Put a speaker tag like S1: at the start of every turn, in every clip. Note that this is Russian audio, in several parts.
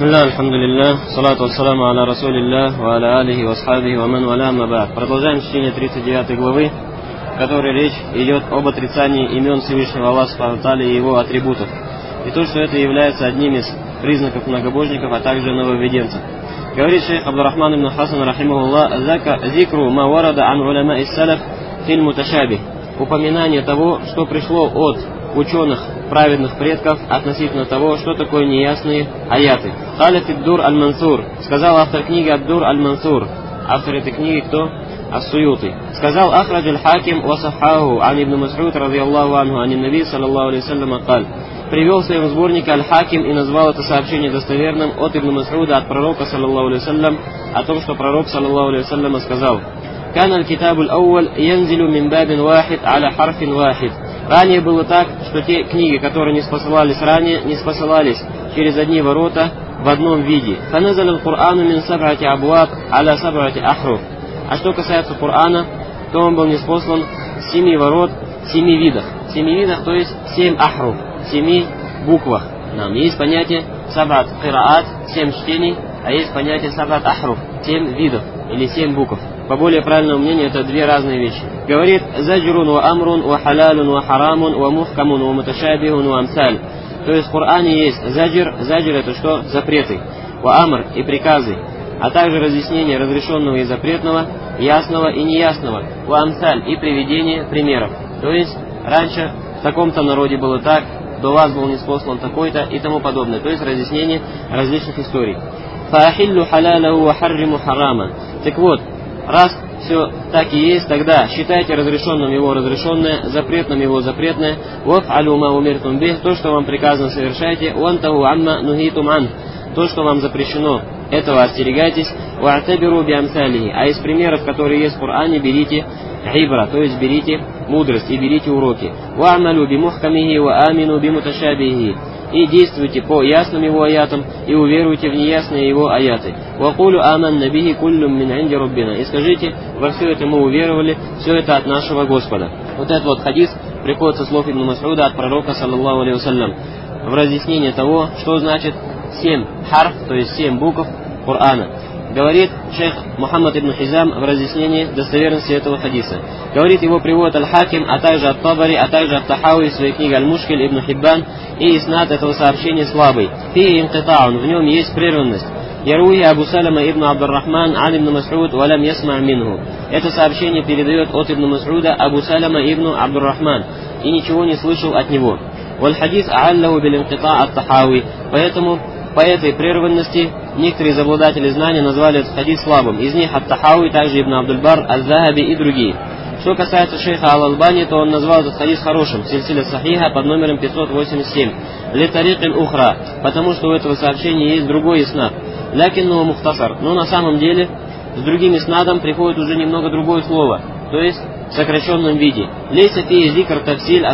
S1: Бисмилля, альхамдулилля, салату вассаламу аля расулилля, ва аля алихи васхабихи, ва ман валя амма ба'д. Продолжаем чтение 39 главы, в которой речь идет об отрицании имен Всевышнего Аллаха Субхану ва Тааля и его атрибутов. И то, что это является одним из признаков многобожников, а также нововведенцев. Говорит шейх Абдуррахман ибн Хасан, рахимахуллах, зикру ма варада ан уляма ис-салаф фил муташабих. Упоминание того, что пришло от ученых праведных предков относительно того, что такое неясные аяты. Халиф ад-Дур аль-Мансур, сказал автор книги ад-Дур аль-Мансур. Автор этой книги кто? Ас-Суюти. Сказал Ахрадж аль-Хаким ва саххаху ан ибн Мас'уд радийаллаху анху ан наби саллаллаху алейхи вассалям قال. Привел в своем сборнике аль-Хаким и назвал это сообщение достоверным от ибн Мас'уда от пророка саллаллаху алейхи вассалям о том, что пророк саллаллаху алейхи вассалям сказал: «Кан аль-китабу аль-ауваль янзилу мин бабин вахид аля харфин вахид». Ранее было так, что те книги, которые не спосылались ранее, не спосылались через одни ворота в одном виде. «Фаназаль аль-Кур'ану мин саб'ати абуаб аля саб'ати ахруф». А что касается Корана, то он был ниспослан с 7 ворот, 7 видах. 7 видах, то есть 7 ахруф, 7 буквах. Нам есть понятие саб'ат кираат, 7 чтений, а есть понятие саб'ат ахруф, 7 видов или 7 букв. По более правильному мнению, это две разные вещи. Говорит: «Заджрун ва амрун ва халалун ва харамун ва мухкамун ва муташабихун ва амсаль». То есть в Коране есть заджр. Заджр — это что? Запреты. Ва амр — и приказы. А также разъяснение разрешенного и запретного, ясного и неясного. Ва амсаль — и приведение примеров. То есть раньше в таком-то народе было так, до вас был ниспослан такой-то и тому подобное. То есть разъяснение различных историй. «Фаахиллю халалаху ва харриму харама». Так вот, раз все так и есть, тогда считайте разрешенным его разрешенное, запретным его запретное. «Ваф'алю ма умиртум бих», то, что вам приказано, совершайте. «Вантаху амма нухитум ан», то, что вам запрещено, этого остерегайтесь. «Ва'табиру биамсалихи», а из примеров, которые есть в Коране, берите ибра, то есть берите мудрость и берите уроки. «Ва'амалю бимухкамихи ва амину бимуташабихи», и действуйте по ясным его аятам и уверуйте в неясные его аяты. «Вакулю аманна бихи куллюм мин инди раббина», и скажите: во все это мы уверовали, все это от нашего Господа. Вот этот вот хадис приходит со слов ибн Мас'уда от пророка саллаллаху алейхи вассалям в разъяснение того, что значит 7 харф, то есть 7 букв Корана. Говорит шейх Мухаммад ибн Хизам в разъяснении достоверности этого хадиса. Говорит, его приводит аль-Хаким, а также от-Табари, а также от-Тахауи в своей книге аль-Мушкиль, ибн Хиббан, и иснад этого сообщения слабый. Фи инкитаун, в нем есть прерванность. Яруи Абу Салама ибн Абдуррахман ан ибн Мас'уд валям ясма минху. Это сообщение передает от ибн Мас'уда Абу Салама ибн Абдуррахман и ничего не слышал от него. Валь хадис а'аллаху бил инкита ат-Тахауи. Поэтому по этой прерванности некоторые из обладателей знания назвали этот хадис слабым. Из них ат-Тахауи, также ибн Абдуль-Бар, аль-Захаби и другие. Что касается шейха Ал-Албани, то он назвал этот хадис хорошим, сильсиля сахиха под номером 587. Ли тарикин ухра, потому что у этого сообщения есть другой иснад. Лякинну мухтасар, но на самом деле с другим иснадом приходит уже немного другое слово, то есть в сокращенном виде. Лейса фи зикр тавсиль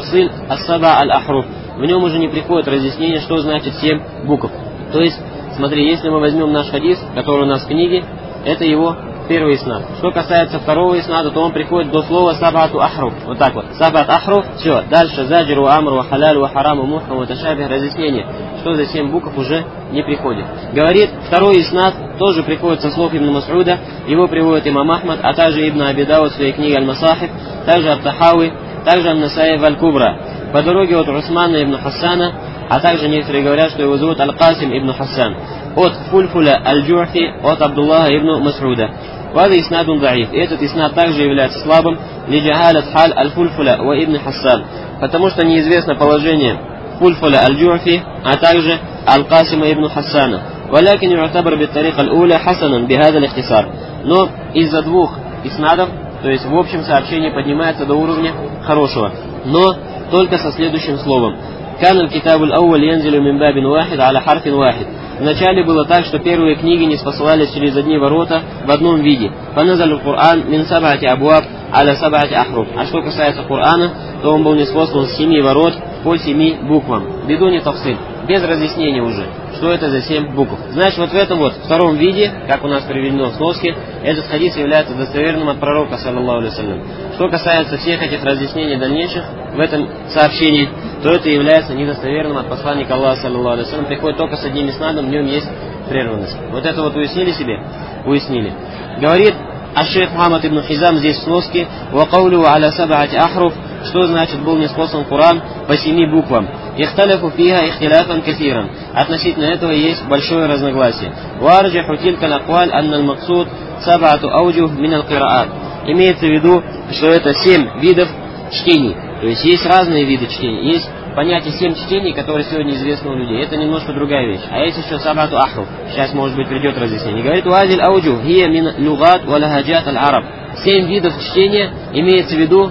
S1: ас-саба аль-ахруф. В нем уже не приходит разъяснение, что значит 7 букв. То есть, смотри, если мы возьмем наш хадис, который у нас в книге, это его первый иснад. Что касается второго иснада, то он приходит до слова сабату ахруф. Вот так вот. Сабат ахруф, все. Дальше заджру, амру, халалю, хараму, мухкаму, ташабих, разъяснение, что за 7 букв уже не приходит. Говорит, второй иснад тоже приходит со слов ибн Мас'уда, его приводит имам Ахмад, а также ибн Аби Дауд в своей книге аль-Масахиб, также ат-Тахауи, также ан-Насаи аль-Кубра. По дороге от Усмана ибн Хассана, а также некоторые говорят, что его зовут Аль-Касим ибн Хассан, от Фульфуля аль-Джу'фи, от Абдуллаха ибн Мас'уда. Вады иснадун даиф. Этот иснад также является слабым, лиджахалят халь аль-Фульфуля ва ибн Хассан, потому что неизвестно положение Фульфуля аль-Джу'фи, а также Аль-Касима ибн Хассана. Валякин ю'табар бит-тарик аль-уля хасанан бихада аль-ихтисар. Но из-за двух иснадов, то есть в общем сообщение поднимается до уровня хорошего, но только со следующим словом. «Кан аль-китабу аль-ауваль янзилу мин бабин вахид аля харфин вахид». Вначале было так, что первые книги не спосылались через одни ворота в одном виде. «Фаназаль аль-Кур'ан мин саб'ати абуаб аля саб'ати ахруф». А что касается Корана, то он был ниспослан с 7 ворот по 7 буквам. Бидуни тафсиль, без разъяснения уже, что это за 7 букв. Значит, вот в этом вот втором виде, как у нас приведено в сноске, этот хадис является достоверным от пророка саллаллаху алейхи вассалям. Что касается всех этих разъяснений дальнейших в этом сообщении, то это является недостоверным от посланника Аллаха, саллаллаху алейхи ва саллям. Приходит только с одним иснадом, в нем есть прерванность. Вот это вот уяснили себе? Уяснили. Говорит аш-шейх Мухаммад ибн Хизам здесь в сноске: «Вакаулю аля саб'ати ахруф», что значит был ниспослан Коран по 7 буквам. «Ихталяфу фиха ихтиляфан кафиран». Относительно этого есть большое разногласие. «Варджиху тилка лакваль анна al-максуд саб'ату ауджух мин ал-кираат». Имеется в виду, что это 7 видов чтений. То есть есть разные виды чтений. Есть понятие 7 чтений, которые сегодня известны у людей. Это немножко другая вещь. А есть еще саб'ату ахруф. Сейчас, может быть, придет разъяснение. Говорит: «Вазиль ауджух хия мин лугат ва лахаджат аль-араб». 7 видов чтения имеется в виду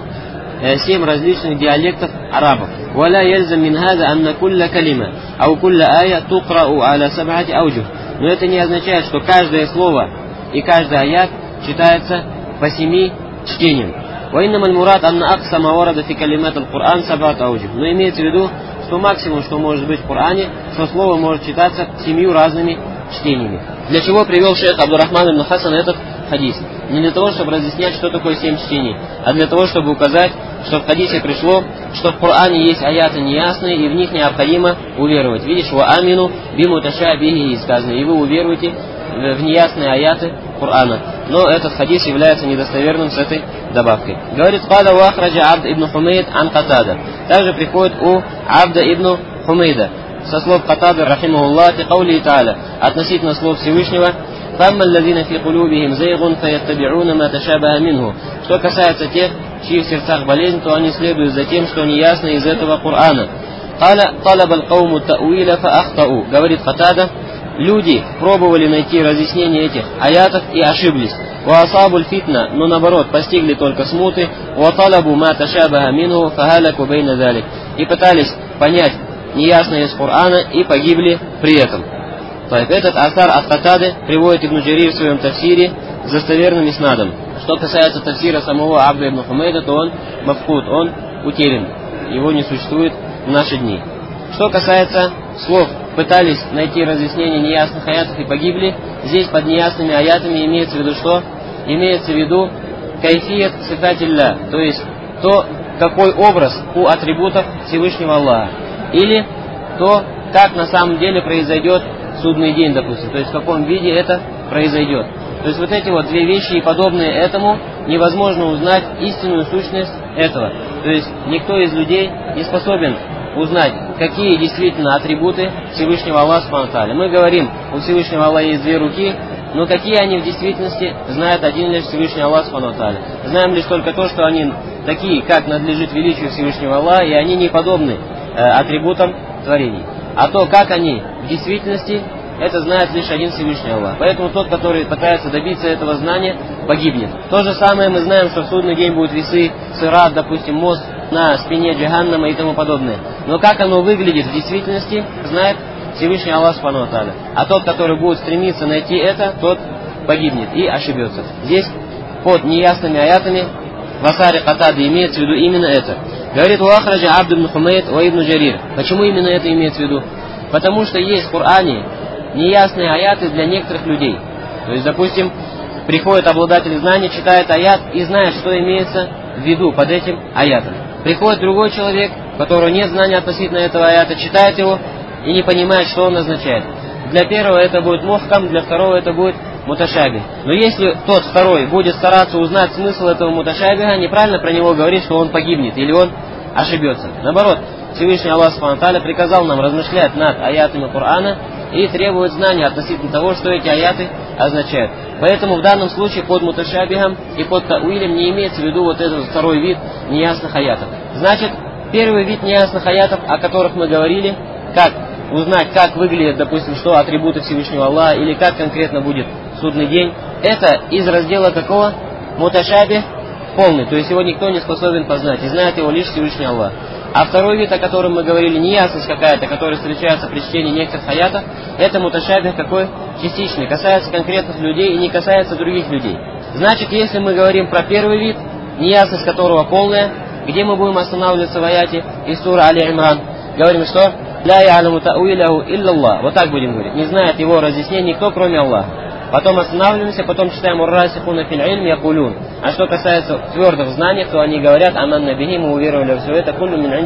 S1: 7 различных диалектов арабов. «Валя яльзам мин хаза анна кулля калима ау кулля ая тукрау аля саб'ати ауджух». Но это не означает, что каждое слово и каждый аят читается по 7 чтениям. «Ваиннама аль-мурад анна акса ма варада фи калимат аль-Кур'ан саб'ат ауджух». Но имеется в виду, что максимум, что может быть в Коране, что слово может читаться 7 разными чтениями. Для чего привел шейх Абдуррахман ибн Хасан этот хадис? Не для того, чтобы разъяснять, что такое 7 чтений, а для того, чтобы указать, что в хадисе пришло, что в Коране есть аяты неясные, и в них необходимо уверовать. Видишь, «Ва амину биму таша бихи» сказано, и вы уверуете в неясные аяты Корана. Но этот хадис является недостоверным с этой добавкой. Говорит: «Каля ва ахраджа Абд ибн Хумейд ан Катада». Также приходит у Абда ибн Хумейда со слов Катады, рахимахуллах, каули та'аля, относительно слов Всевышнего: «Фамма аллазина фи кулубихим зайгун фаяттаби'уна ма ташабаха минху». Что касается тех, в чьих сердцах болезнь, то они следуют за тем, что неясно из этого Корана. «Каля талаб аль-кауму та'уиля фаахтау». Говорит Катада: люди пробовали найти разъяснение этих аятов и ошиблись. «Ва асабуль фитна», но наоборот, постигли только смуты. «Ва талабу ма ташабаха минху фахаляку бейна залик». И пытались понять неясное из Корана и погибли при этом. Этот асар от Катады приводит Ибн Джарир в своем тафсире с достоверным иснадом. Что касается тафсира самого Абда ибн Хумейда, то он мафкуд, он утерян, его не существует в наши дни. Что касается слов «пытались найти разъяснение неясных аятов и погибли», здесь под неясными аятами имеется в виду что? Имеется в виду кайфият сифатилля, то есть то, какой образ у атрибутов Всевышнего Аллаха, или то, как на самом деле произойдет судный день, допустим, то есть в каком виде это произойдет. То есть вот эти вот две вещи и подобные этому невозможно узнать истинную сущность этого. То есть никто из людей не способен узнать, какие действительно атрибуты Всевышнего Аллаха субхану ва тааля. Мы говорим, у Всевышнего Аллаха есть 2 руки, но какие они в действительности, знает один лишь Всевышний Аллах субхану ва тааля. Знаем лишь только то, что они такие, как надлежит величию Всевышнего Аллаха, и они не подобны атрибутам творений. А то, как они в действительности, это знает лишь один Всевышний Аллах. Поэтому тот, который пытается добиться этого знания, погибнет. То же самое мы знаем, что в судный день будут весы, сират, допустим, мост на спине джаханнама и тому подобное. Но как оно выглядит в действительности, знает Всевышний Аллах субхану ва тааля. А тот, который будет стремиться найти это, тот погибнет и ошибется. Здесь под неясными аятами в асаре Катады имеется в виду именно это. Говорит: «Ва ахраджа Абд ибн Хумейд ва ибн Джарир». Почему именно это имеется в виду? Потому что есть в Коране неясные аяты для некоторых людей. То есть, допустим, приходит обладатель знания, читает аят и знает, что имеется в виду под этим аятом. Приходит другой человек, у которого нет знания относительно этого аята, читает его и не понимает, что он означает. Для первого это будет мухкам, для второго это будет муташаби. Но если тот второй будет стараться узнать смысл этого муташабиха, неправильно про него говорить, что он погибнет или он ошибется. Наоборот, Всевышний Аллах субхану ва тааля приказал нам размышлять над аятами Корана и требует знания относительно того, что эти аяты означают. Поэтому в данном случае под муташабихом и под тауилем не имеется в виду вот этот второй вид неясных аятов. Значит, первый вид неясных аятов, о которых мы говорили, как узнать, как выглядит, допустим, что атрибуты Всевышнего Аллаха, или как конкретно будет судный день, это из раздела какого? Муташабих полный, то есть его никто не способен познать, и знает его лишь Всевышний Аллах. А второй вид, о котором мы говорили, неясность какая-то, которая встречается при чтении некоторых аятов, это муташабих какой? Частичный, касается конкретных людей и не касается других людей. Значит, если мы говорим про первый вид, неясность которого полная, где мы будем останавливаться в аяте из суры Али-Имран? Говорим, что «Ля я'ламу та'уиляху илля-Аллах». Вот так будем говорить. Не знает его разъяснений никто, кроме Аллаха. Потом останавливаемся, потом читаем «Ур-расихуна фил илм якулюн». А что касается твердых знаний, то они говорят «Аманна бихи», мы уверовали во все это, «Куллю мин инди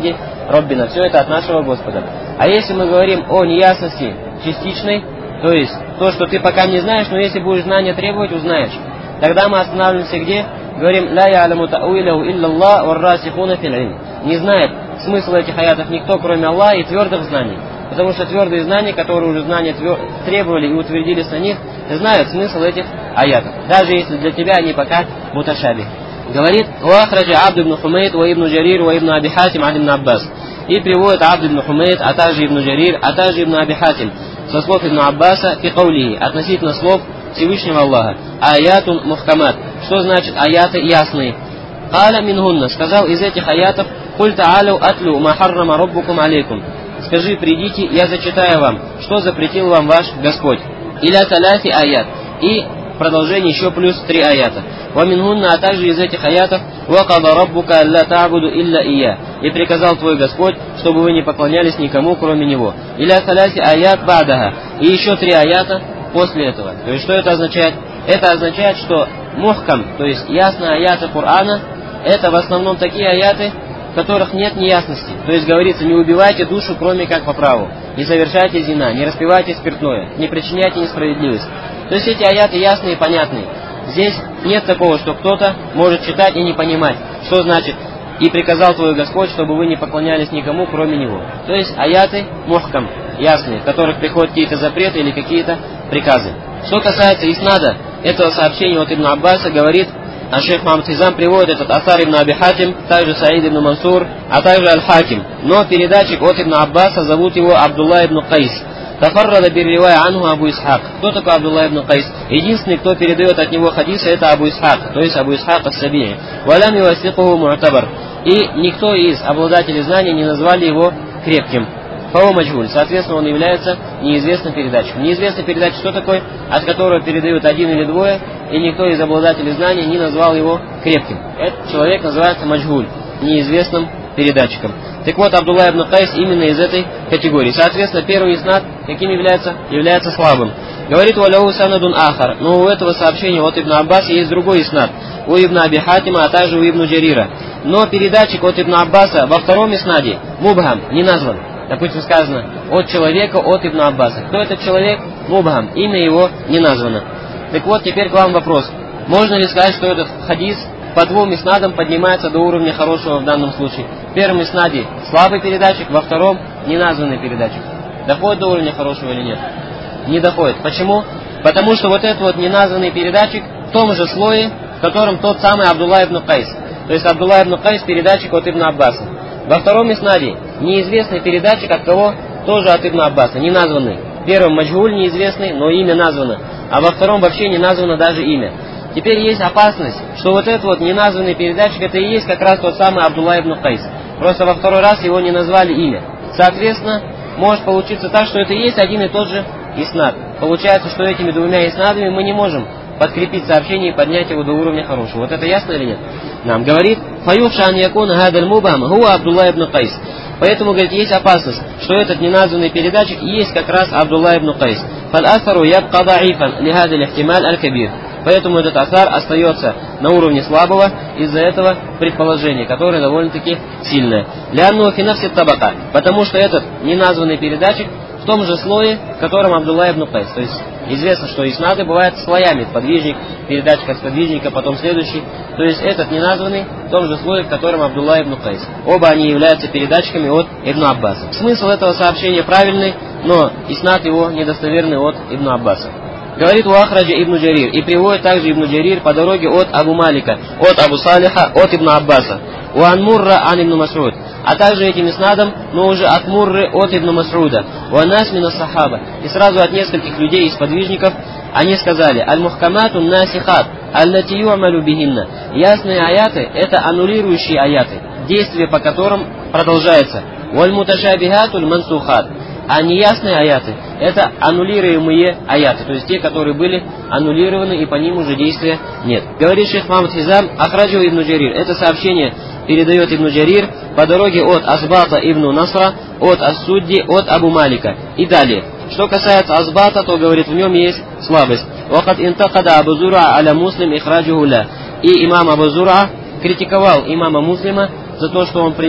S1: Роббина. Все это от нашего Господа. А если мы говорим о неясности частичной, то есть то, что ты пока не знаешь, но если будешь знания требовать, узнаешь. Тогда мы останавливаемся где? Говорим: «Ля я'ламу та'уилаху илляллах вар-расихуна фил илм». Не знает смысл этих аятов никто, кроме Аллаха и твердых знаний. Потому что твердые знания, которые уже знания требовали и утвердились на них, знают смысл этих аятов. Даже если для тебя они пока муташаби. Говорит: «Уахраджа Абд ибн Хумейд, ва ибн Джарир, ва ибн Аби Хатим, ан ибн Аббас». И приводит Абд ибн Хумейд, а также ибн Джарир, а также ибн Аби Хатим, со слов ибн Аббаса, фи каулихи, относительно слов Всевышнего Аллаха. Аятун мухкамат. Что значит аяты ясные? Каля мингунна, сказал из этих аятов: «Куль та'алю атлю ма харрама раббукум алейкум». Скажи, придите, я зачитаю вам, что запретил вам ваш Господь. Иля таляфи аят. И продолжение еще плюс 3 аята. Ва мингунна, а также из этих аятов: «Ва када раббука алла та'буду илля ия». И приказал твой Господь, чтобы вы не поклонялись никому, кроме Него. Иля таляфи аят ба'даха. И еще 3 аята после этого. То есть что это означает? Это означает, что мухкам, то есть ясные аяты Корана, это в основном такие аяты, в которых нет неясности. То есть говорится: не убивайте душу, кроме как по праву, не совершайте зина, не распивайте спиртное, не причиняйте несправедливость. То есть эти аяты ясные и понятные. Здесь нет такого, что кто-то может читать и не понимать, что значит «и приказал твой Господь, чтобы вы не поклонялись никому, кроме Него». То есть аяты мухкам, ясные, в которых приходят какие-то запреты или какие-то приказы. Что касается иснада этого сообщения от Ибн Аббаса, говорит, а шейх Мухаммад Хизам приводит этот Асар ибн Аби Хатим, также Саид ибн Мансур, а также Аль-Хаким. Но передатчик от Ибн Аббаса, зовут его Абдулла ибн Кайс. Тафаррада бирривая анху Абу Исхак. Кто такой Абдулла ибн Кайс? Единственный, кто передает от него хадисы, это Абу Исхак, то есть Абу Исхак ас-Сабии. Валям ювасикуху му'табар. И никто из обладателей знаний не назвали его крепким. Фао маджгуль. Соответственно, он является неизвестным передатчиком. Неизвестный передатчик что такой? От которого передают один или двое, и никто из обладателей знаний не назвал его крепким. Этот человек называется маджгуль, неизвестным передатчиком. Так вот, Абдулла ибн Кайс именно из этой категории. Соответственно, первый иснад каким является? Является слабым. Говорит: «Валяу санадун ахар». Но у этого сообщения от Ибн Аббаса есть другой иснад. У Ибн Аби Хатима, а также у Ибн Джарира. Но передатчик от Ибн Аббаса во втором иснаде, мубхам, не назван. Допустим, сказано: от человека от Ибн Аббаса. Кто этот человек? Мубхам. Имя его не названо. Так вот, теперь к вам вопрос. Можно ли сказать, что этот хадис по двум иснадам поднимается до уровня хорошего в данном случае? В первом иснаде слабый передатчик, во втором неназванный передатчик. Доходит до уровня хорошего или нет? Не доходит. Почему? Потому что вот этот вот неназванный передатчик в том же слое, в котором тот самый Абдулла ибн Кайс. То есть Абдулла ибн Кайс передатчик от Ибн Аббаса. Во втором иснаде неизвестный передатчик от кого? Тоже от Ибн Аббаса, неназванный. В первом маджгуль неизвестный, но имя названо. А во втором вообще не названо даже имя. Теперь есть опасность, что вот этот вот неназванный передатчик, это и есть как раз тот самый Абдулла ибн Кайс. Просто во второй раз его не назвали имя. Соответственно, может получиться так, что это и есть один и тот же иснад. Получается, что этими двумя иснадами мы не можем подкрепить сообщение и поднять его до уровня хорошего. Вот это ясно или нет? Нам говорит: «Фаюхша ан якуна хадаль мубам хуа Абдулла ибн Кайс». Поэтому, говорит, есть опасность, что этот неназванный передатчик есть как раз Абдулла ибн Кайс. «Фаль-асару ябка да'ифан лихадаль ихтималь аль-кабир». Поэтому этот асар остается на уровне слабого из-за этого предположения, которое довольно-таки сильное. «Лянну финафси табака», потому что этот неназванный передатчик в том же слое, в котором Абдулла ибн Кайс. То есть известно, что иснады бывают слоями: подвижник, передатчик от подвижника, потом следующий. То есть этот неназванный в том же слое, в котором Абдулла ибн Кайс. Оба они являются передатчиками от Ибн Аббаса. Смысл этого сообщения правильный, но иснад его недостоверный от Ибн Аббаса. Говорит Уахраджа ибн Джарир, и приводит также Ибн Джарир по дороге от Абу Малика, от Абу Салиха, от Ибн Аббаса. Уан Мурра ан Ибн Мас'уд. А также этим иснадом, но уже от Мурры, от Ибн Мас'уда. Уанас мина сахаба. И сразу от нескольких людей из подвижников они сказали: «Аль-мухкаматун насихат, аллати ю'малю бихинна». Ясные аяты – это аннулирующие аяты, действие по которым продолжается. Валь-муташабихатуль мансухат. А неясные аяты – это аннулируемые аяты, то есть те, которые были аннулированы и по ним уже действия нет. Говорит шейх Мухаммад Хизам: «Ахраджу ибн Джарир». Это сообщение передает Ибн Джарир по дороге от Асбата ибн Насра, от Ас-Судди, от Абу Малика. И далее. Что касается Асбата, то, говорит, в нем есть слабость. «Вакад интакада Абу Зура аля муслим ихраджуху ля». И имам Абу Зура критиковал имама Муслима за то, что он привел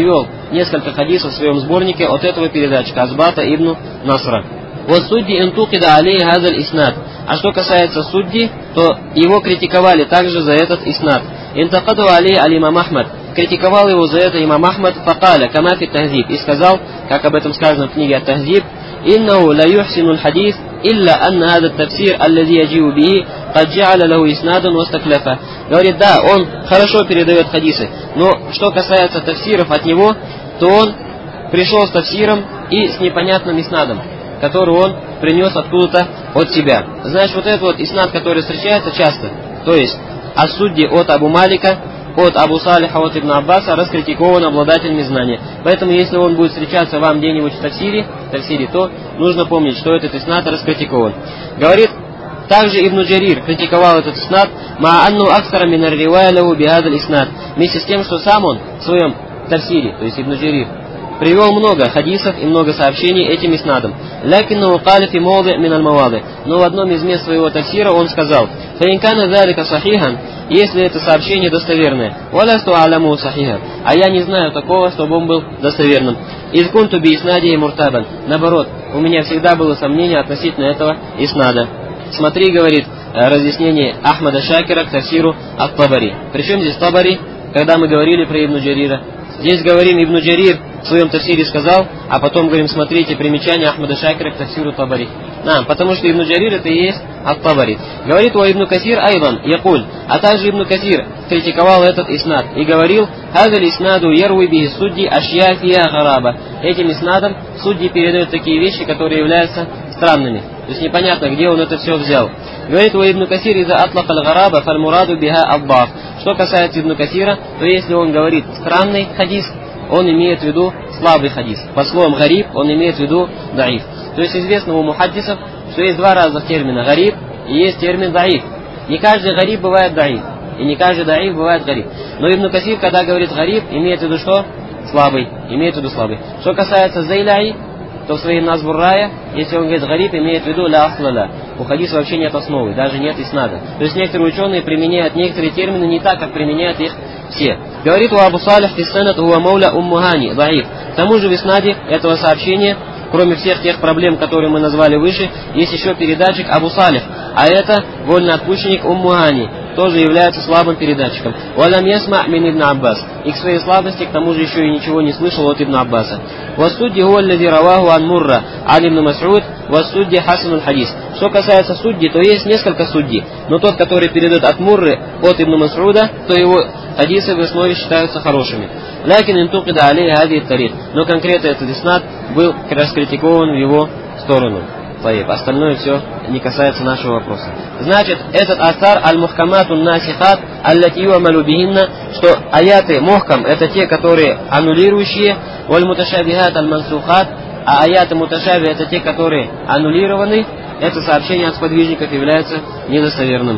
S1: несколько хадисов в своем сборнике от этого передатчика Азбата ибн Насра. Вот судди интукида алей газаль иснад. А что касается судди, то его критиковали также за этот иснад. Интакаду алей алимам Ахмад. Критиковал его за это имам Ахмад, факаля, камафи тахзиб. И сказал, как об этом сказано в книге Ат-Тахзиб, «Иннаху ла юхсину аль-хадис, илля анна хада ат-тафсир, аллади яджиу бихи, кад джа'аля лаху иснадан вастаклафа». Говорит, да, он хорошо передает хадисы, но что касается тафсиров от него, то он пришел с тафсиром и с непонятным иснадом, который он принес откуда-то от себя. Значит, вот этот вот иснад, который встречается часто, то есть ас-судди от Абу Малика, от Абу Салиха, от Ибн Аббаса, раскритикован обладателями знания. Поэтому, если он будет встречаться вам где-нибудь в тафсире, то нужно помнить, что этот иснад раскритикован. Говорит, также Ибн Джарир критиковал этот иснад, ма'анну аксара минар ривая лаху бихадаль иснад, вместе с тем, что сам он в своем тафсире, то есть Ибн Джарир, привел много хадисов и много сообщений этим иснадом. Лякиннаху каля фи мawди' мин аль-мавади. Но в одном из мест своего тафсира он сказал: «Фа ин кана залика сахихан», если это сообщение достоверное, «Валасту а'ламу сахиха», а я не знаю такого, чтобы он был достоверным. «Из кунту би иснади муртабан», наоборот, у меня всегда было сомнение относительно этого иснада. Смотри, говорит, разъяснение Ахмада Шакира к тафсиру ат-Табари. Причем здесь Табари, когда мы говорили про Ибн Джарира? Здесь говорим, Ибн Джарир в своем тафсире сказал, а потом говорим, смотрите, примечание Ахмада Шакира к тафсиру Табари. Потому что Ибн Джарир это и есть ат-Табари. Говорит у Ибн Касир айдан, якуль, а также Ибн Касир критиковал этот иснад и говорил, хазаль иснаду яруи бихи судди ашья фия гараба. Этим иснадом судьи передают такие вещи, которые являются странными. То есть непонятно, где он это все взял. Говорит у Ибн Касир из-за атлак аль-гараба фаль-мураду биха аббав. Что касается Ибн Касира, то если он говорит странный хадис, он имеет в виду слабый хадис. По словам гариб, он имеет в виду даиф. То есть известно у мухаддисов, что есть два разных термина гариб и есть термин даиф. Не каждый гариб бывает даиф, и не каждый даиф бывает гариб. Но Ибн Касир, когда говорит гариб, имеет в виду что? Слабый. Имеет в виду слабый. Что касается зайляи, то в своей назбуррая, если он говорит гариб, имеет в виду ля аслала. У хадиса вообще нет основы, даже нет иснада. То есть некоторые ученые применяют некоторые термины не так, как применяют их все. Говорит у Абу Салих фиссанат уа мауля уммухани даиф. К тому же в иснаде этого сообщения, кроме всех тех проблем, которые мы назвали выше, есть еще передатчик Абу Салих, а это вольноотпущенник Уммухани, тоже является слабым передатчиком. «Валям ясма мин Ибн Аббас». И к своей слабости, к тому же еще и ничего не слышал от Ибн Аббаса. «Вассудди гуаллади раваху ан Мурра ан Ибн Мас'уд, вассудди хасанул хадис». Что касается судди, то есть несколько судди, но тот, который передает от Мурры, от Ибн Мас'уда, то его хадисы в основе считаются хорошими. «Лякин интукида алей хади тарих». Но конкретно этот иснад был раскритикован в его сторону. Остальное все не касается нашего вопроса. Значит, этот асар аль-мухкаматун насихат аллати юамалу бихинна, что аяты мухкам это те, которые аннулирующие, валь-муташабихат аль-мансухат, а аяты муташаби это те, которые аннулированы, это сообщение от сподвижников является недостоверным.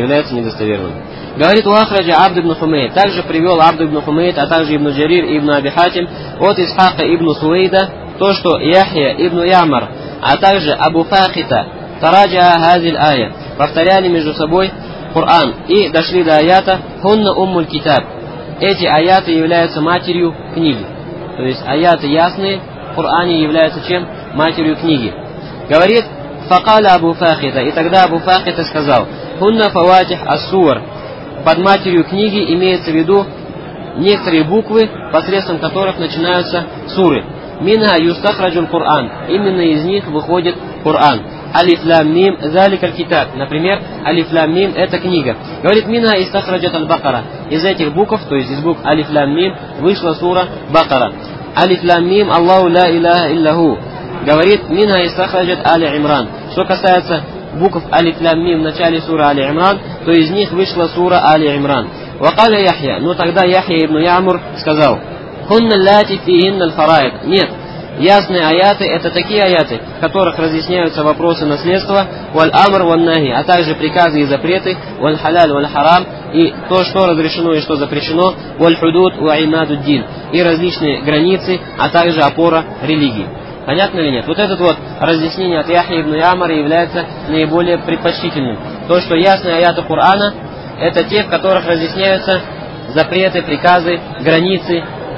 S1: Говорит Уахраджа Абд ибн Хумейд. Также привел Абд ибн Хумейд, а также Ибн Джарир и Ибн Аби Хатим от Исхака ибн Суэйда, то, что Яхья ибн Ямар, а также Абу Фахита, тараджа хазиль ая, повторяли между собой Коран и дошли до аята «Хунна уммуль китаб». Эти аяты являются матерью книги. То есть аяты ясные в Коране являются чем? Матерью книги. Говорит «Факаля Абу Фахита». И тогда Абу Фахита сказал «Хунна фаватих ас-суар». Под матерью книги имеется в виду некоторые буквы, посредством которых начинаются суры. Минха юстахраджул Коран. Именно из них выходит Коран. Алиф лам мим заликаль китаб. Например, алиф лам мим это книга. Говорит, минха истахраджат аль-Бакара. Из этих букв, то есть из букв алиф лам мим, вышла сура Бакара. Алиф лам мим Аллаху ла илляха иллаху. Говорит, минха истахраджат Али Имран. Что касается букв алиф лам мим в начале суры Али Имран, то из них вышла сура Али Имран. Вакаля Яхья. Но тогда Яхья ибн Ямур сказал: «Хунна лати фиинна аль-фараид». Нет, ясные аяты это такие аяты, в которых разъясняются вопросы наследства, валь-амр валь-нахи, а также приказы и запреты, валь-халяль валь-харам, и то, что разрешено и что запрещено, валь-худуд ва-имадуд-дин, и различные границы, а также опора религии. Понятно или нет? Вот это вот разъяснение от Яхьи ибн Ямара является наиболее предпочтительным. То, что ясные аяты Корана, это те, в которых разъясняются запреты, приказы, границы,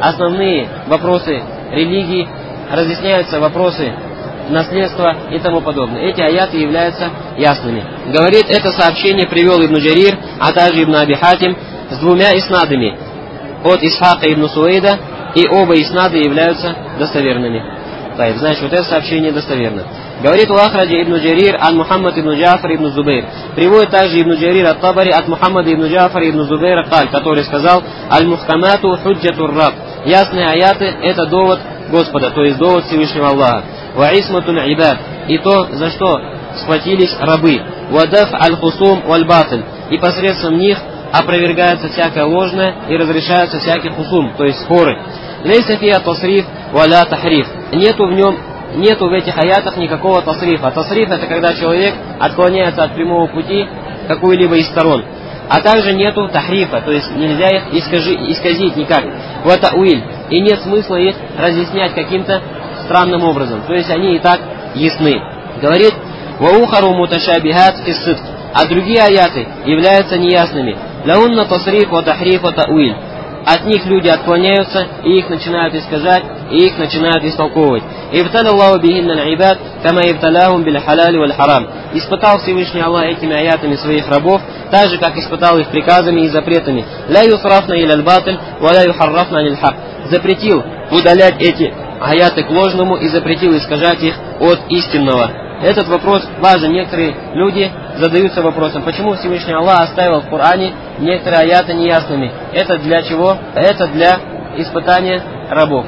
S1: основные вопросы религии, разъясняются вопросы наследства и тому подобное. Эти аяты являются ясными. Говорит, это сообщение привел Ибн Джарир, а также Ибн Аби Хатим с двумя иснадами от Исхака ибн Суэйда, и оба иснада являются достоверными. Значит, вот это сообщение достоверно. Говорит Уахраджа ибн Джарир ан Мухаммад ибн Джафар ибн Зубейр. Приводит также Ибн Джарир от Табари от Мухаммада ибн Джафара ибн Зубейра, который сказал: «Аль-Мухкамату худжатур раб». Ясные аяты – это довод Господа, то есть довод Всевышнего Аллаха. «Ва исматуль ибад». И то, за что схватились рабы. «Ва даф аль-хусум валь-батль». И посредством них опровергается всякое ложное и разрешается всякий хусум, то есть споры. «Лейса фиа тасриф валя тахриф». Нету в этих аятах никакого тасрифа. Тасриф — это когда человек отклоняется от прямого пути какую-либо из сторон. А также нету тахрифа, то есть нельзя их исказить никак. Ватауиль. И нет смысла их разъяснять каким-то странным образом. То есть они и так ясны. Говорит: «Ваухару муташабихат фиссидк». А другие аяты являются неясными. «Лаунна тасриф ва тахриф ва тауиль». От них люди отклоняются, и их начинают искажать, и их начинают истолковывать. «Ибталя Аллаху бихинна аль-ибад, кама ибталяхум биль халяли валь харам». Испытал Всевышний Аллах этими аятами своих рабов, так же, как испытал их приказами и запретами. «Ля юсрафна иля аль-батль, ва ля юхаррафна аль хак». Запретил удалять эти аяты к ложному и запретил искажать их от истинного. Этот вопрос важен. Некоторые люди задаются вопросом, почему Всевышний Аллах оставил в Коране некоторые аяты неясными. Это для чего? Это для испытания рабов.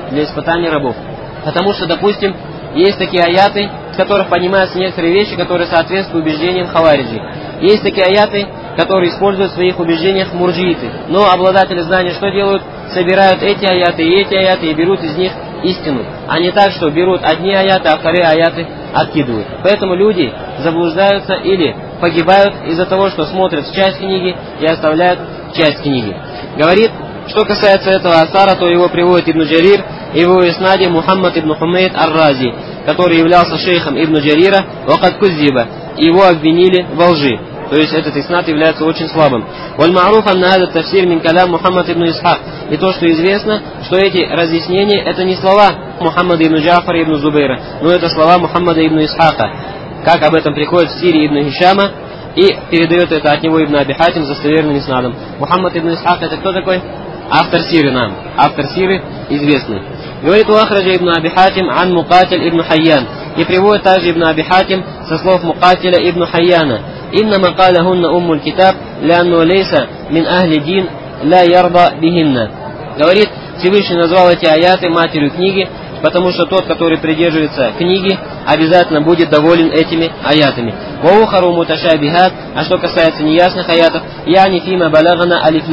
S1: Потому что, допустим, есть такие аяты, в которых понимаются некоторые вещи, которые соответствуют убеждениям хавариджи. Есть такие аяты, которые используют в своих убеждениях мурджииты. Но обладатели знания что делают? Собирают эти аяты и берут из них истину. А не так, что берут одни аяты, а вторые аяты откидывают. Поэтому люди заблуждаются или погибают из-за того, что смотрят часть книги и оставляют часть книги. Говорит, что касается этого асара, то его приводит Ибн Джарир, и в его иснаде Мухаммад ибн Хумейд ар-Рази, который являлся шейхом Ибн Джарира, вакад куззиба, его обвинили во лжи. То есть этот иснад является очень слабым. «Валь-ма'руф анна хаза тафсир мин калям Мухаммад ибн Исхак». И то, что известно, что эти разъяснения — это не слова Мухаммада ибн Джафара ибн Зубейра, но это слова Мухаммада ибн Исхака, как об этом приходит в Сире ибн Хишама, и передает это от него Ибн Аби Хатим с достоверным иснадом. Мухаммад ибн Исхак — это кто такой? Автор Сиры нам. Автор Сиры известный. Говорит Уахраджа ибн Аби Хатим ан Мукатиль ибн Хайян. И приводит также Ибн Аби Хатим со слов Мукатиля ибн Хайяна. «Иннама калахунна уммуль китаб, лянну лейса мин ахли дин ля ярба бихинна». Говорит, Всевышний назвал эти аяты матерью книги, потому что тот, который придерживается книги, обязательно будет доволен этими аятами. «Ваухару муташабихат». А что касается неясных аятов, «Яни фима балагана алиф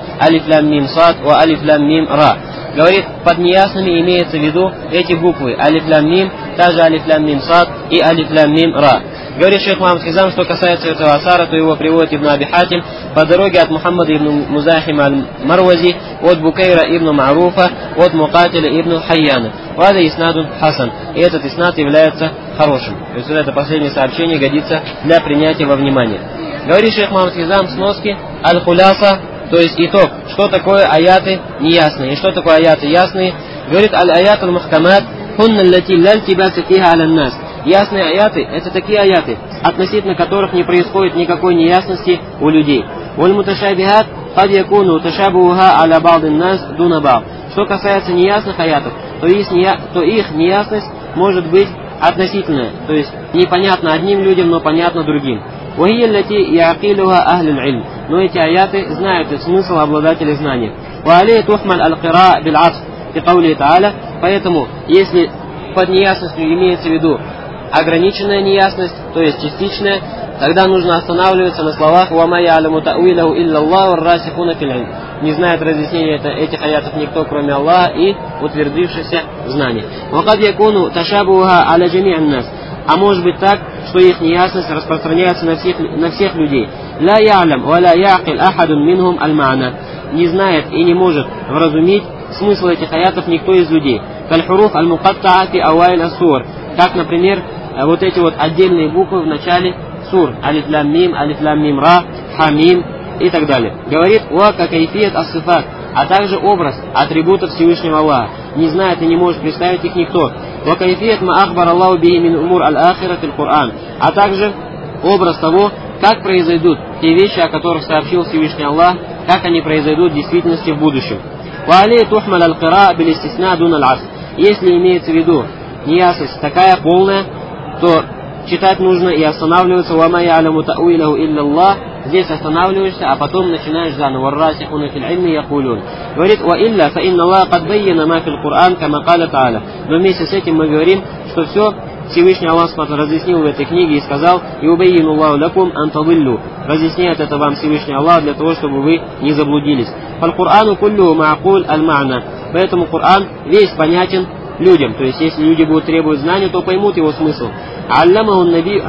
S1: лам мим сад ва алиф лам мим ра». Говорит, под неясными имеется в виду эти буквы алиф лам мим, также алиф лам мим сад и алиф лам мим ра. Говорит шейх Мухаммад Хизам, что касается этого асара, то его приводит Ибн Аби Хатим по дороге от Мухаммада ибн Музахима аль-Марвази, от Букейра ибн Ма'руфа, от Мукатиля ибн Хайяна. Вада иснадун хасан. И этот иснад является хорошим. То есть вот это последнее сообщение годится для принятия во внимание. Говорит шейх Мухаммад Хизам, сноски аль-хуляса, то есть итог, что такое аяты неясные и что такое аяты ясные. Говорит, аль-аят аль-мухкамат хунна лати ляльтибаса фиха аля-нас. Ясные аяты — это такие аяты, относительно которых не происходит никакой неясности у людей. Валь-муташабихат кад якуну ташабуха аля ба'дин-нас дуна ба'д. Что касается неясных аятов, то их неясность может быть относительная, то есть непонятно одним людям, но понятно другим. Вахия лати яакилуха ахлюль ильм. Но эти аяты знают их смысл обладателей знаний. Ва алей тухмаль аль-кира биль-атф фи каули та'аля. Поэтому, если под неясностью имеется в виду ограниченная неясность, то есть частичная, тогда нужно останавливаться на словах «Ва я'ламу та'уилаху илля Аллаху ар-расихуна фил илм». Не знает разъяснения этих аятов никто, кроме Аллаха и утвердившихся в знании. «Ва кад якуну ташабуха аля джами'ан нас». А может быть так, что их неясность распространяется на всех людей. «Ла я'лам ва ла я'кил ахадун минхум аль-ма'на». Не знает и не может вразумить смысл этих аятов никто из людей. «Каль-хуруф аль-мукаттаа фи ауайль ас-сур». Как, например, вот эти вот отдельные буквы в начале сур. Алиф лам мим ра, хамим и так далее. Говорит, уа какайфият ас-сифат. а также образ атрибутов Всевышнего Аллаха. Не знает и не может представить их никто. وَكَيْفِيَةْ مَا أَخْبَرَ اللَّهُ بِهِ مِنْ أُمُورِ الْآخِرَةِ الْقُرْآنِ. А также образ того, как произойдут те вещи, о которых сообщил Всевышний Аллах, как они произойдут в действительности в будущем. وَعَلَيْهِ تُحْمَلَ الْقِرَاءَ بِالِاسْتِثْنَاءِ دُونَ الْعَصْرِ. Если имеется в виду неясность такая полная, то читать нужно и останавливаться. وَمَا يَعْلَمُ تَأْوِيلَهُ إِلَّا اللَّهُ. Здесь останавливаешься, а потом начинаешь заново. وَالرَّاسِخُونَ فِي الْعِلْمِ يَقُولُونَ. Говорит: وَإِلَّا فَإِنَّ اللَّهَ قَدْ بَيَّنَ مَا فِي الْقُرْآنِ كَمَا قَالَ تَعَالَى. Но вместе с этим мы говорим, что все Всевышний Аллах разъяснил в этой книге и сказал: يُبَيِّنُ اللَّهُ لَكُمْ أَن تَضِلُّوا. Разъясняет это вам Всевышний Аллах для того, чтобы вы не заблудились. فَالْقُرْآنُ كُلُّهُ مَعْقُولٌ الْمَعْنَى. Поэтому Коран весь понятен людям. То есть, если люди будут требовать знания, то поймут его смысл. Алимаху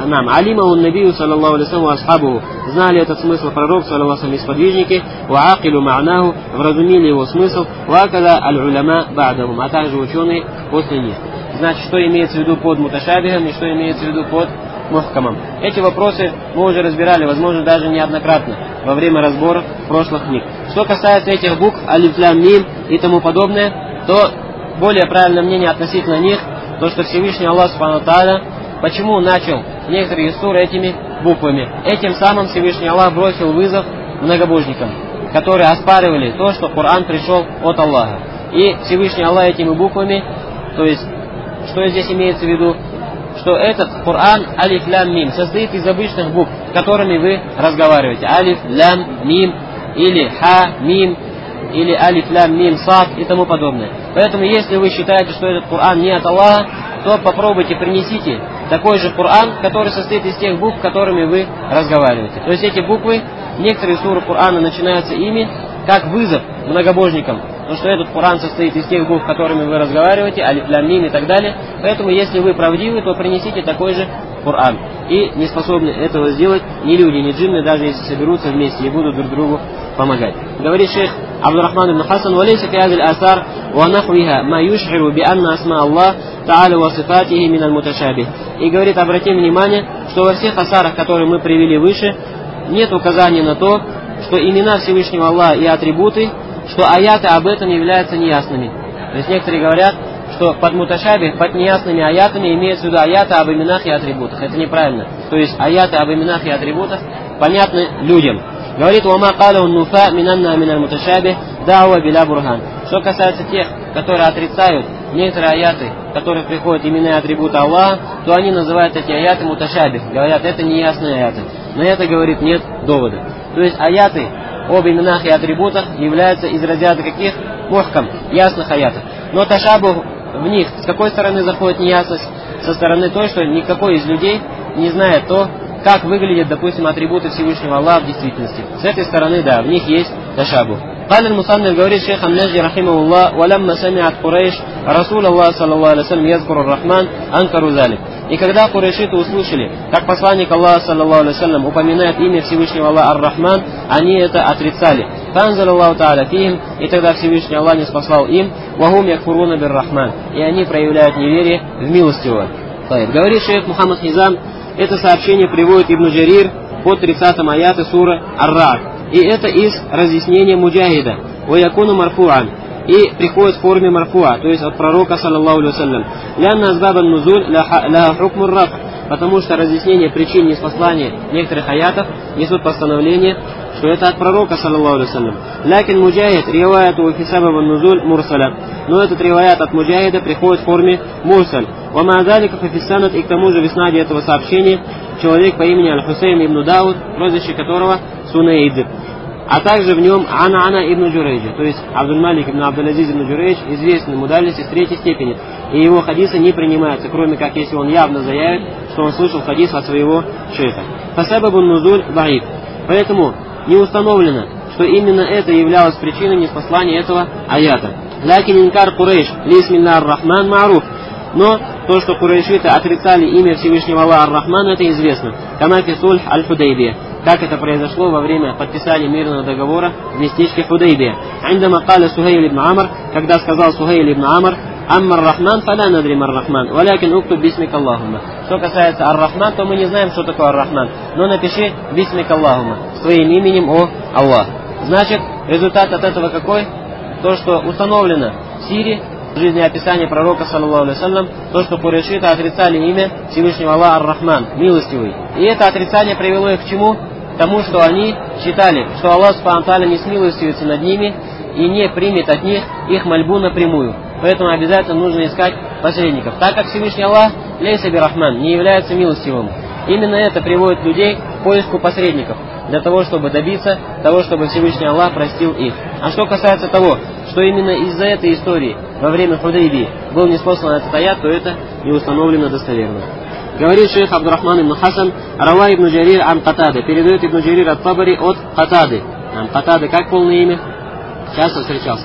S1: набию саллаллаху алейхи ва асхабуху. Знали этот смысл пророк, саллаллаху алейхи ва сподвижники. Ва акилу ма'наху. Вразумили его смысл. Ва акада аль-уляма ба'дахум. А также ученые после них. Значит, что имеется в виду под муташабихом и что имеется в виду под мухкамом. Эти вопросы мы уже разбирали, возможно, даже неоднократно во время разбора прошлых книг. Что касается этих букв, алиф, лям, мим и тому подобное, то более правильное мнение относительно них, то, что Всевышний Аллах Субхану Тааля, почему начал некоторые суры этими буквами. Этим самым Всевышний Аллах бросил вызов многобожникам, которые оспаривали то, что Коран пришел от Аллаха. И Всевышний Аллах этими буквами, то есть, что здесь имеется в виду, что этот Коран алиф, лям, мим состоит из обычных букв, которыми вы разговариваете. Алиф, лям, мим, или ха, мим, или алиф, лям, мим, сад и тому подобное. Поэтому, если вы считаете, что этот Коран не от Аллаха, то попробуйте, принесите такой же Коран, который состоит из тех букв, которыми вы разговариваете. То есть эти буквы, некоторые суры Корана начинаются ими, как вызов многобожникам, потому что этот Коран состоит из тех букв, которыми вы разговариваете, алиф, лям, мим и так далее. Поэтому, если вы правдивы, то принесите такой же Коран. И не способны этого сделать ни люди, ни джинны, даже если соберутся вместе и будут друг другу помогать. Говорит шейх Абдурахман ибн Хасан: «Валейса фи хазил асар ва нахвиха ма юш'иру би анна асма Аллах та'аля ва сифатихи мин аль-муташабих». И говорит: обратим внимание, что во всех асарах, которые мы привели выше, нет указания на то, что имена Всевышнего Аллаха и атрибуты, что аяты об этом являются неясными. То есть некоторые говорят, что под муташабих, под неясными аятами имеется в виду аяты об именах и атрибутах. Это неправильно. То есть аяты об именах и атрибутах понятны людям. Говорит: «Уама калаху нуфа минанна миналь муташабих дауа биля бурхан». Что касается тех, которые отрицают некоторые аяты, в которых приходят имена и атрибуты Аллаха, то они называют эти аяты муташабих. Говорят, это неясные аяты. Но это, говорит, нет довода. То есть аяты об именах и атрибутах являются из разряда каких? Мухкам, ясных аятов. Но ташабух в них с какой стороны заходит неясность? Со стороны той, что никакой из людей не знает то, как выглядят, допустим, атрибуты Всевышнего Аллаха в действительности. С этой стороны, да, в них есть ташабух. قال المصنف, говорит шейх Ан-Наджи рахимахуллах: «Валямма самиат Курейш Расул Аллах саллаллаху алейхи ва саллям язкуру Рахман анкару залик». И когда курейшиты услышали, как посланник Аллаха саллаллаху алейхи ва саллям упоминает имя Всевышнего Аллаха Ар-Рахман, они это отрицали. Фанзал Аллаху та'аля фихим, и тогда Всевышний Аллах не спаслал им, вахум якфуруна бир Рахман, и они проявляют неверие в милостивого. Говорит шейх Мухаммад Хизам, это сообщение приводит Ибн Джарир под 30-м аяты суры Ар-Рад. И это из разъяснения Муджахида. «Ваякуну марфуан». И приходит в форме марфуа, то есть от пророка, саллаллаху алейхи ва саллям. «Лянна азбабан нузуль ляха хукмур раф». Потому что разъяснение причин ниспослания некоторых аятов несут постановление, что это от пророка, саллаллаху алейхи ва саллям. «Лякин муджахид риваяту фисабабан нузуль мурсаля». Но этот риваят от Муджахида приходит в форме мурсаль. «Вама адалика фафиссанат». И к тому же в иснаде этого сообщения человек по имени Аль-Хусейн ибн Дауд, прозвище которого Сунейд. А также в нем Ана ибн Джурейджа, то есть Абдуль-Малик ибн Абдул-Азиз ибн Джурейдж, известный мудаллис из 3-й степени. И его хадисы не принимаются, кроме как если он явно заявит, что он слышал хадис от своего шейха. Фасабабун нузуль даиф. Поэтому не установлено, что именно это являлось причиной ниспослания этого аята. Лякин инкар Курейш лисмилля ар-Рахман маруф. Но то, что курейшиты отрицали имя Всевышнего Аллаха Ар-Рахман, это известно. Камафи сульх аль-Худайбия. Как это произошло во время подписания мирного договора в местечке Худайбия. Индама каля Сухейль ибн Амр, когда сказал Сухейль ибн Амр: «Амма ар-Рахман, фаля надрим ар-Рахман, валякин уктуб бисмик Аллахума». Что касается ар-Рахман, то мы не знаем, что такое ар-Рахман. Но напиши бисмик Аллахума, своим именем, о Аллах. Значит, результат от этого какой? то, что установлено в сире, в жизнеописании пророка, саллаллаху алейхи вассалям, то, что курайшиты отрицали имя Всевышнего Аллаха Ар-Рахман, милостивый. И это отрицание привело их к чему? К тому, что они считали, что Аллах субхану ва тааля не смилостивится над ними и не примет от них их мольбу напрямую. Поэтому обязательно нужно искать посредников. Так как Всевышний Аллах, лейса бир-Рахман, не является милостивым. Именно это приводит людей к поиску посредников, для того, чтобы добиться того, чтобы Всевышний Аллах простил их. А что касается того, что именно из-за этой истории во время Худайбии был ниспослан этот аят, то это не установлено достоверно. Говорит шейх Абдурахман ибн Хасан, Рава ибн Джарир ан Катады, передает ибн Джарир от Табари от Катады. Катады как полное имя? Часто встречался,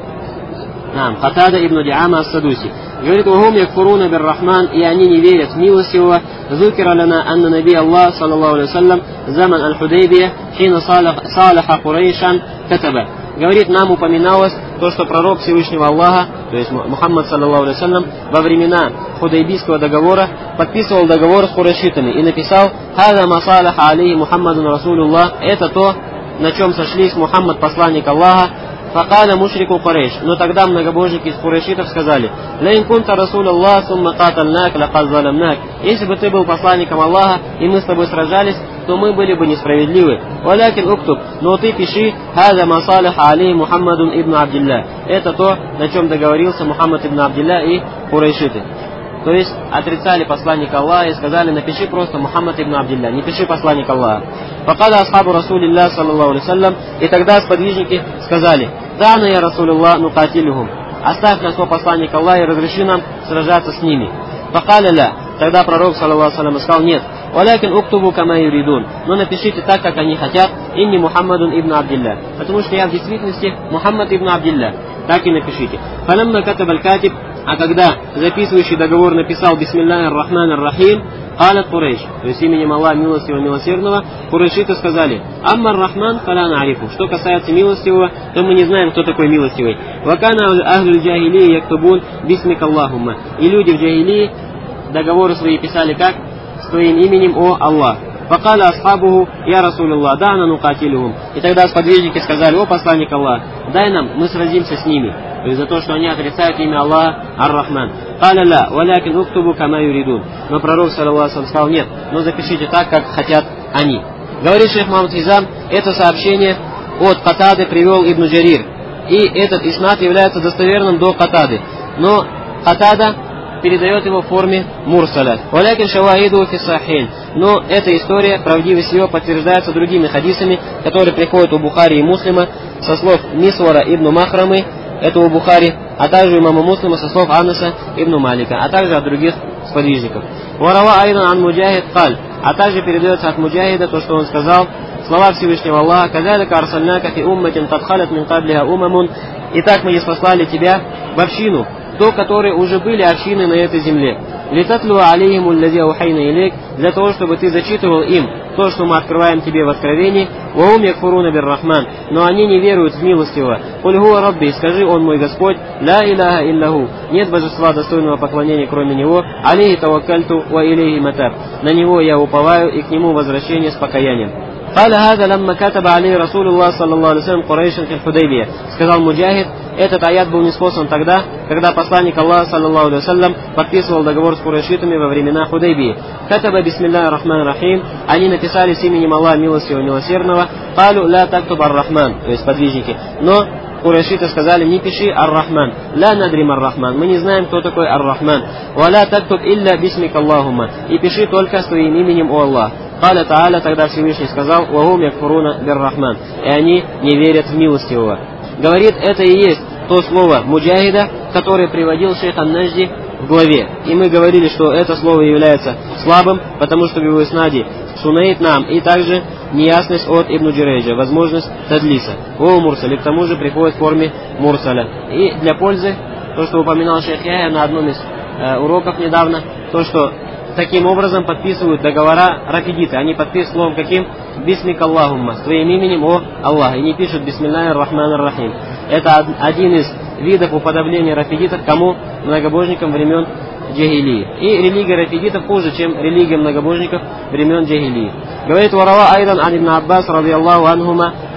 S1: Катада ибн Диама ас-Садуси. Говорит, «Вахум якфуруна бир-Рахман», и они не верят в милостивого. «Зукира лана анна наби Аллах, саллаллаху алейхи вассалям, заман аль-Худайбия, хина салаха Курейшан катаба». Говорит, нам упоминалось то, что пророк Всевышнего Аллаха, то есть Мухаммад, саллаллаху алейхи вассалям, во времена Худайбийского договора подписывал договор с курайшитами и написал «Хада масалаха алейхи Мухаммадун Расулуллах», это то, на чем сошлись Мухаммад, посланник Аллаха. Факаля мушрику Курейш. Но тогда многобожники из курайшитов сказали: «Лаин кунта Расул Аллах, сумма катальнак, лакад заламнак». Если бы ты был посланником Аллаха, и мы с тобой сражались, то мы были бы несправедливы. «Валякин уктуб», но ты пиши «Хаза масалиха алей Мухаммадун ибн Абдилля». Это то, на чем договорился Мухаммад ибн Абдилля и курайшиты. То есть отрицали посланника Аллаха и сказали: напиши просто Мухаммад ибн Абдилля, не пиши посланник Аллаха. Факада асхабу Расулилля, саллаллаху алейхи вассалям, и тогда сподвижники сказали: «Дана я Расулилла нукатилюхум», оставь нас, о посланник Аллаха, и разреши нам сражаться с ними. Факаля ля, тогда пророк, саллаллаху алейхи вассалям, сказал: нет, «Валякин уктубу кама юридун», но напишите так, как они хотят, «Инни Мухаммадун ибн Абдилля», потому что я в действительности Мухаммад ибн Абдилля. Так и напишите. «Фалямма катабаль катиб», а когда записывающий договор написал «Бисмиллахи ар-Рахмани ар-Рахим», «Халат Курейш», то есть именем Аллаха милостивого милосердного, курайшиты сказали: «Аммар Рахман фаля на'рифу», что касается милостивого, то мы не знаем, кто такой милостивый. «Вакана ахлюль джахилии яктубун бисмик Аллахумма», и люди в джахилии договоры свои писали как? С твоим именем, о Аллах. «Факаля асхабуху я Расулуллах, дана нукатилюхум», и тогда сподвижники сказали: «О посланник Аллах, дай нам, мы сразимся с ними», то есть за то, что они отрицают имя Аллаха Ар-Рахман. «Каля ля, валякин уктубу кама юридун», но пророк, саллаллаху алейхи вассалям, сказал: нет, но запишите так, как хотят они. Говорит шейх Мухаммад Хизам, это сообщение от Катады привел ибн Джарир, и этот иснад является достоверным до Катады, но Катада передает его в форме мурсаля. «Валякин шаваиду фи сахиль», но эта история, правдивость ее подтверждается другими хадисами, которые приходят у Бухари и Муслима со слов Мисвара ибн Махрамы, это у Бухари, а также имама Муслима со слов Анаса ибн Малика, а также от других сподвижников. «Варава айдан ан муджахид каль», а также передается от Муджахида то, что он сказал, слова Всевышнего Аллаха: «Казалика арсальнака фи умматин кад халят мин каблиха умамун», и так мы ниспослали тебя в общину, до которой уже были общины на этой земле. «Литатлу алейхиму аллази аухайна илейк», для того, чтобы ты зачитывал им то, что мы открываем тебе в откровении. «Ваум якфуруна бир-Рахман», но они не веруют в милостивого. «Куль хуа рабби», скажи: он мой Господь, «Ля иляха иллаху», нет божества достойного поклонения кроме него, «Алейхи таваккальту ва илейхи матаб», на него я уповаю и к нему возвращение с покаянием. «Каля хада ламма катаба алей Расулуллах, саллаллаху алейхи вассалям, Курейшин фи Худайбия», сказал Муджахид, этот аят был ниспослан тогда, когда посланник Аллаха, саллаллаху алейхи вассалям, подписывал договор с курайшитами во времена Худайбии. «Катаба бисмиллахи ар-Рахмани ар-Рахим», они написали с именем Аллаха милостивого милосердного. «Калю ля тактуб ар-Рахман», то есть подвижники, но курайшиты сказали: не пиши Ар-Рахман, ля надрим Ар-Рахман, мы не знаем, кто такой Ар-Рахман, валя тактуб илля бисмик Аллахума, и пиши только своим именем, о Аллах. «Каля Тааля», тогда Всевышний сказал: «Вагум якфуруна бир-Рахман», и они не верят в милостивого. Говорит, это и есть то слово Муджахида, которое приводил шейх Ан-Наджди в главе. И мы говорили, что это слово является слабым, потому что в его иснаде Сунейт нам, и также неясность от Ибн Джурейджа, возможность тадлиса. О мурсали, к тому же приходит в форме мурсаля. И для пользы, то, что упоминал шейх Яхья на одном из уроков недавно, то, что таким образом подписывают договора рафидиты. Они подписывают словом каким? «Бисмик Аллахумма», с твоим именем, о Аллах, и не пишут «Бисмиллахи ар-Рахмани ар-Рахим». Это один из видов уподобления рафидитов кому? Многобожникам времен джахилии. И религия рафидитов хуже, чем религия многобожников времен джахилии. Говорит: «Варава айдан ан ибн Аббас, ради Аллаху анхума,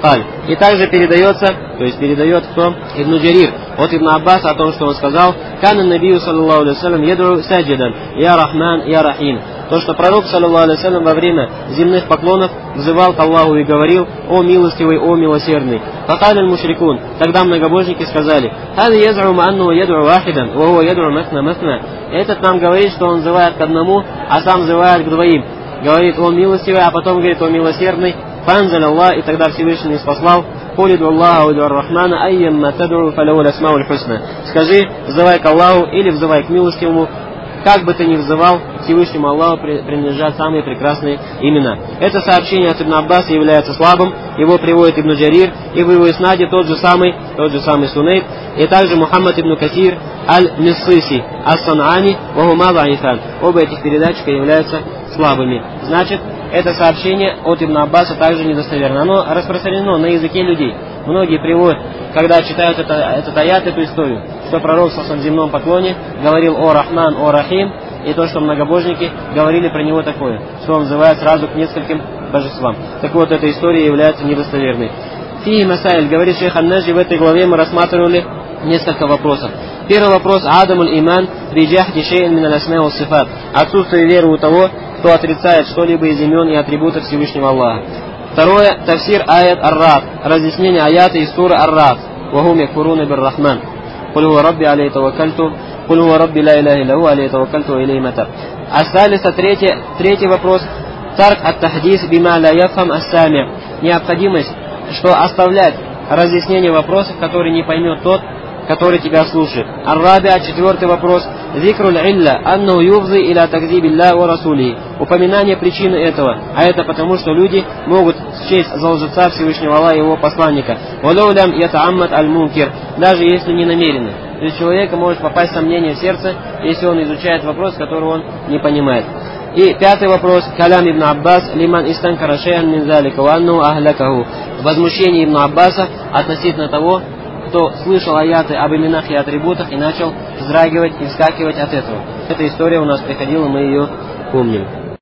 S1: Каль. И также передается, то есть передает кто? Ибн Джарир от Ибн Аббаса о том, что он сказал: «Кана набию саллаллаху алейхи вассалям ядру саджидан, я Рахман, я Рахим». То, что пророк, саллаллаху алейхи вассалям, во время земных поклонов взывал к Аллаху и говорил: «О милостивый, о милосердный». Факаль аль-мушрикун. Тогда многобожники сказали: «Хада язрум анну ядру вахидан, ваху ядру мафна мафна». Этот нам говорит, что он взывает к одному, а сам взывает к двоим. Говорит: «О милостивый», а потом говорит: «О милосердный». Фанзаль Аллах, и тогда Всевышний не спаслал: «Кулиду Аллаху уду ар-Рахмана, айямма тадру фалау ласмау аль-хусна». Скажи: взывай к Аллаху или взывай к милостивому, как бы ты ни взывал, Всевышнему Аллаху принадлежат самые прекрасные имена. Это сообщение от Ибн Аббаса является слабым, его приводит Ибн Джарир, и в его иснаде тот же самый Сунейд, и также Мухаммад ибн Касир аль-Миссиси ас-Сан'ани вахума даифан. Оба этих передатчика являются слабыми. Значит, это сообщение от Ибн Аббаса также недостоверно. Оно распространено на языке людей. Многие приводят, когда читают этот аят, эту историю, что пророк в земном поклоне говорил: «О Рахман, о Рахим», и то, что многобожники говорили про него такое, что он взывает сразу к нескольким божествам. Так вот, эта история является недостоверной. Фи Масаиль, говорит шейх Ан-Наджи, в этой главе мы рассматривали несколько вопросов. Первый вопрос: Адамуль иман биджахди шейн мин аль-асма ва сифат. Отсутствие веры у того, кто отрицает что-либо из имен и атрибутов Всевышнего Аллаха. Второе: тафсир аят ар-Рад, разъяснение аята из суры ар-Рад. Вахум якфуруна бир-Рахман. Куль хуа рабби алейхи таваккальту, куль хуа рабби ла иляха илля ху алейхи таваккальту ва илейхи матаб. Ас-салиса, третий вопрос: тарк ат-тахдис бима ла яфхам ас-сами. Необходимость, что оставлять разъяснение вопросов, которые не поймет тот, который тебя слушает. Ар-Рабиа, четвертый вопрос: зикруль илля анну юфзи иля такзибилля ва расулихи. Упоминание причины этого, а это потому, что люди могут счесть за лжеца Всевышнего Аллаха и его посланника. Валау лям ятааммад аль-мункир, даже если не намеренно. То есть человека может попасть сомнение в сердце, если он изучает вопрос, который он не понимает. И пятый вопрос: калям Ибн Аббас лиман истанкара шейан мин залика ва анну ахлакаху. Возмущение Ибн Аббаса относительно того, кто слышал аяты об именах и атрибутах и начал вздрагивать и вскакивать от этого. Эта история у нас приходила, мы ее помним.